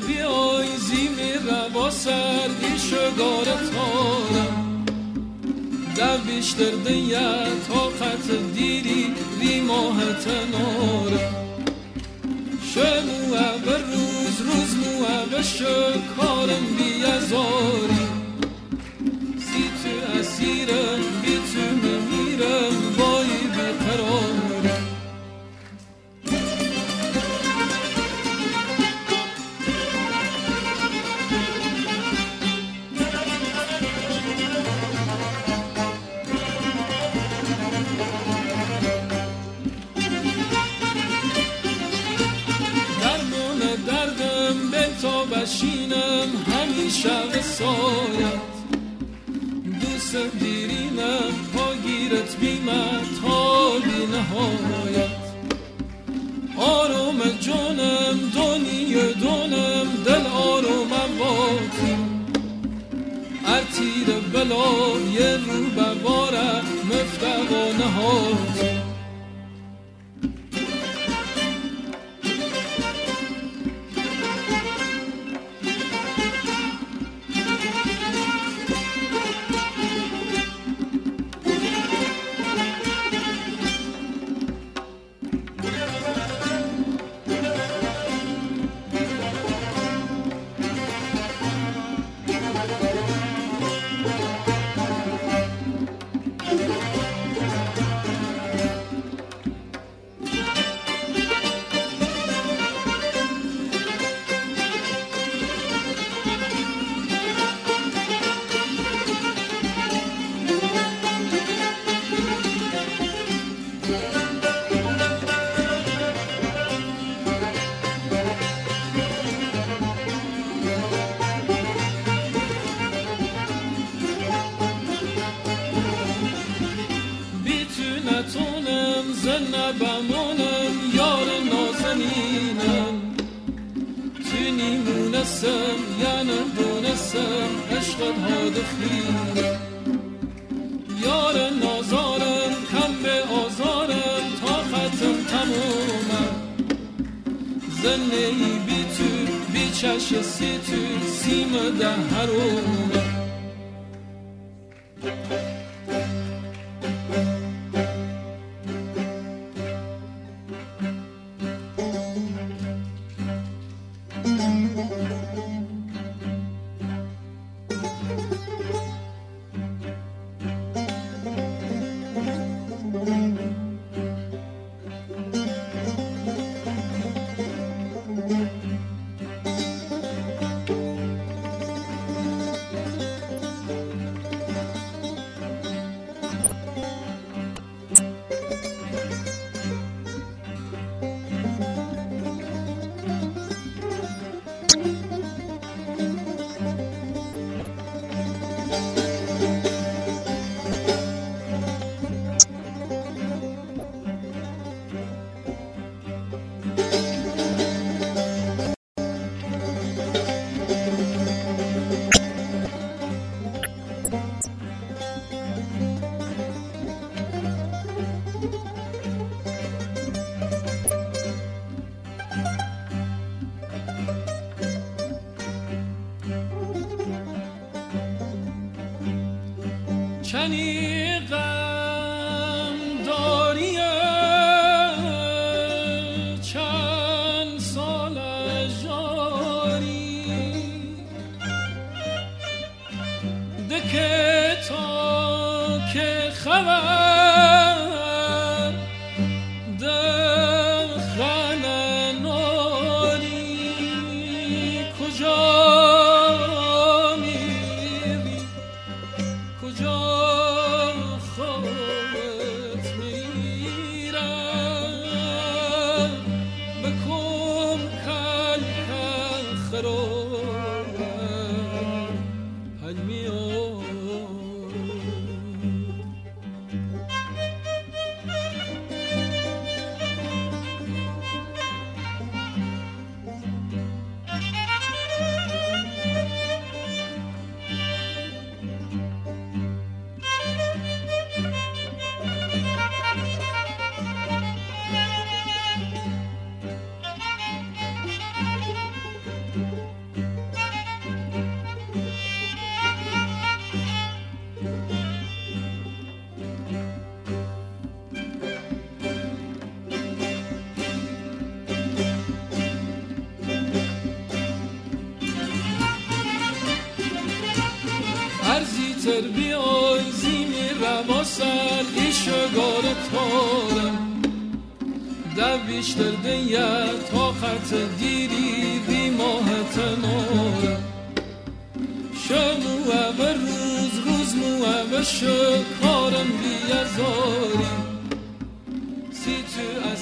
بیای زیمی روا سر ایشگار تارم در بیشتر دیه طاقت دیری ری ماه تنارم شموه به روز موه به شکارم بیازاری سی تو اسیرم بی تو میمیرم بایی بیقرارم بشینم همیشه به سایت دوست دیرینم پا گیرت بیمت تا بی نهایت آروم جانم دنی دونم دل آرومم باتی ارتیر بلای رو بباره مفتق و نهاتی بمونم یار نازنینم تو نیمونستم یعنی دونستم عشقت ها دخینم یار نازارم کم به آزارم طاقتم تمومم زنهی بی تو بی چش سی تو سیم ده هرومم چنی غم داری چند سال جاری دکه تا که خبر دخل ناری کجا میری کجا تر بیای زیمی رواسل ایشو گاره تارم در بیشتر دیا طاقت دیری دی ماه تنارم شمو و روز مو و شکارم بیازاری سی تو